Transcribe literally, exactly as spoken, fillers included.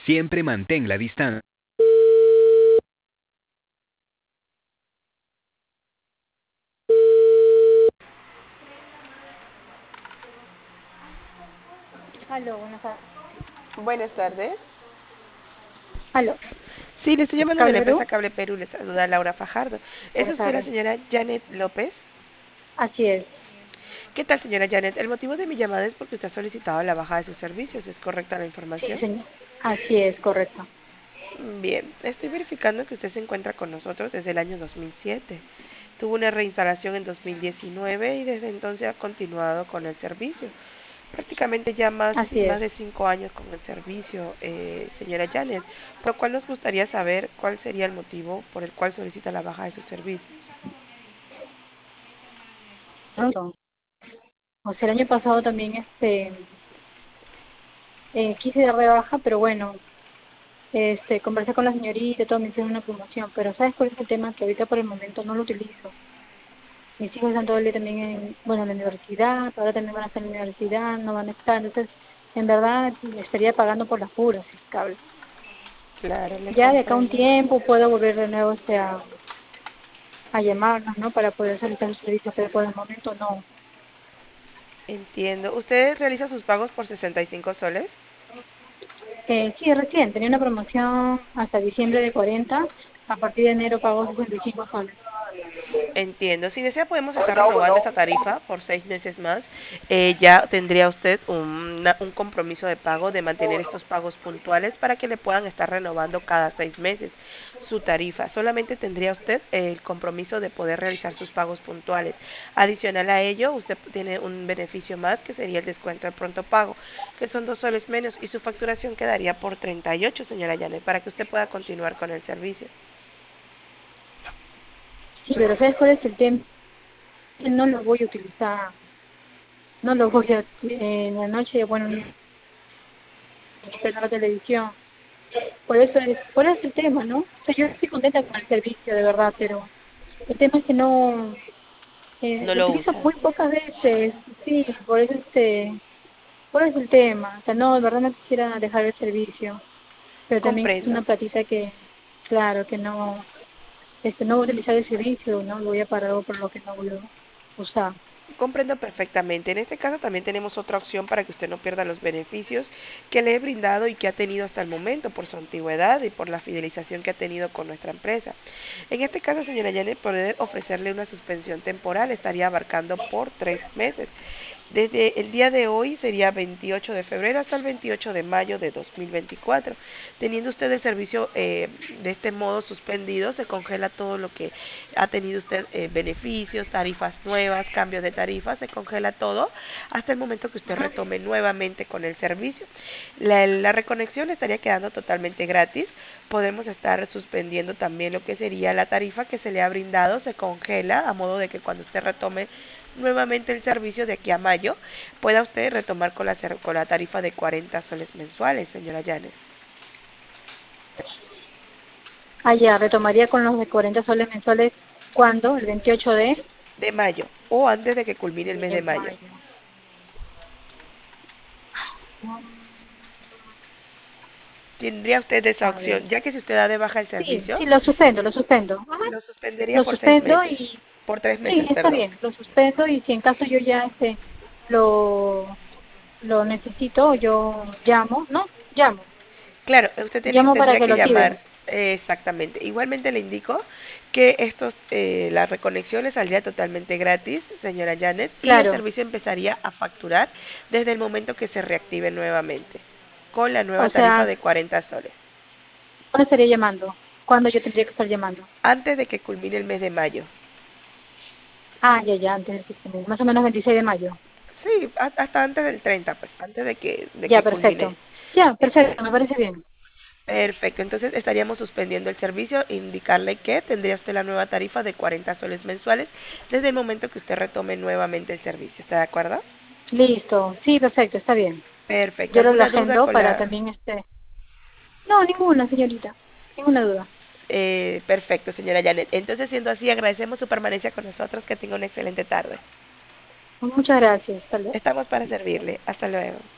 Siempre mantén la distancia. Aló, buenas tardes. Buenas tardes. Aló, Sí, le estoy llamando de la Cable Perú. empresa Cable Perú, le saluda Laura Fajardo. ¿Es Buenas usted la tardes. señora Janet López? Así es. ¿Qué tal, señora Janet? El motivo de mi llamada es porque usted ha solicitado la baja de sus servicios. ¿Es correcta la Sí, información? señor. Así es, correcto. Bien, estoy verificando que usted se encuentra con nosotros desde el año dos mil siete. Tuvo una reinstalación en dos mil diecinueve y desde entonces ha continuado con el servicio. Prácticamente ya más, Así más es. de cinco años con el servicio, eh, señora Janet, por lo cual nos gustaría saber cuál sería el motivo por el cual solicita la baja de sus servicios. No, o sea, el año pasado también este eh, quise dar de baja, pero bueno, este conversé con la señorita, todo me hicieron una promoción, pero ¿sabes cuál es el tema? Que ahorita por el momento no lo utilizo. Mis hijos están todo el día también en, bueno, en la universidad, ahora también van a estar en la universidad, no van a estar, entonces, en verdad, me estaría pagando por las puras el cable. Claro, le Ya de acá a un comprendo. tiempo puedo volver de nuevo este, a, a llamarnos, ¿no? Para poder solicitar el servicio, pero por el momento no. Entiendo. ¿Usted realiza sus pagos por sesenta y cinco soles? Eh, sí, recién, tenía una promoción hasta diciembre de cuarenta, a partir de enero pago sesenta y cinco soles. Entiendo. Si desea, podemos estar renovando esta tarifa por seis meses más. Eh, ya tendría usted una- un compromiso de pago de mantener estos pagos puntuales para que le puedan estar renovando cada seis meses su tarifa. Solamente tendría usted el compromiso de poder realizar sus pagos puntuales. Adicional a ello, usted tiene un beneficio más que sería el descuento de pronto pago, que son dos soles menos y su facturación quedaría por treinta y ocho, señora Janet, para que usted pueda continuar con el servicio. Sí, pero ¿sabes cuál es el tema? No lo voy a utilizar, no lo voy a, eh, en la noche, bueno, en la televisión. Por eso es, por eso es el tema, ¿no? O sea, yo estoy contenta con el servicio, de verdad, pero el tema es que no, eh, No lo lo utilizo usa. muy pocas veces, sí, por eso este, por eso el tema. O sea, no, de verdad no quisiera dejar el servicio, pero también es Comprendo. una platita que, claro, que no, este, no voy a utilizar el servicio, ¿no? Lo voy a pagar por lo que no voy a usar. Comprendo perfectamente. En este caso también tenemos otra opción para que usted no pierda los beneficios que le he brindado y que ha tenido hasta el momento por su antigüedad y por la fidelización que ha tenido con nuestra empresa. En este caso, señora Janet, poder ofrecerle una suspensión temporal estaría abarcando por tres meses. Desde el día de hoy sería veintiocho de febrero hasta el veintiocho de mayo de dos mil veinticuatro. Teniendo usted el servicio eh, de este modo suspendido, se congela todo lo que ha tenido usted, eh, beneficios, tarifas nuevas, cambios de tarifas, se congela todo hasta el momento que usted retome nuevamente con el servicio. La, la reconexión estaría quedando totalmente gratis. Podemos estar suspendiendo también lo que sería la tarifa que se le ha brindado, se congela a modo de que cuando usted retome nuevamente el servicio de aquí a mayo, pueda usted retomar con la, con la tarifa de cuarenta soles mensuales, señora Janet. Ah, ya, retomaría con los de cuarenta soles mensuales, ¿cuándo? El veintiocho de, De mayo o antes de que culmine el mes de de mayo. mayo. Tendría usted esa A ver. opción, ya que si usted da de baja el Sí, servicio, sí, lo suspendo, lo suspendo. Ajá, lo suspendería lo por seis suspendo meses. y Por tres sí, meses, está perdón. bien, lo suspendo y si en caso yo ya este lo, lo necesito, yo llamo, ¿no? Llamo, Claro, usted tiene- llamo para tendría que que lo llamar, activen. eh, exactamente. Igualmente le indico que estos, eh, la reconexión le saldría totalmente gratis, señora Janet, y el Claro, servicio empezaría a facturar desde el momento que se reactive nuevamente, con la nueva o tarifa sea, de cuarenta soles, ¿cuándo estaría llamando? ¿Cuándo yo tendría que estar llamando? antes de que culmine el mes de mayo. Ah, ya, ya, antes, de- más o menos veintiséis de mayo. Sí, a- hasta antes del treinta, pues, antes de que, de Ya, que culmine. perfecto. Ya, Eh, perfecto, me parece bien. Perfecto, entonces estaríamos suspendiendo el servicio, indicarle que tendría usted la nueva tarifa de cuarenta soles mensuales desde el momento que usted retome nuevamente el servicio. ¿Está de acuerdo? Listo, sí, perfecto, está bien. Perfecto. Yo lo ¿Alguna duda agendo con para la...? también este... No, ninguna, señorita, ninguna duda. Eh, perfecto, señora Janet. Entonces, siendo así, agradecemos su permanencia con nosotros. Que tenga una excelente tarde. Muchas gracias, hasta luego. Estamos para servirle. Hasta luego.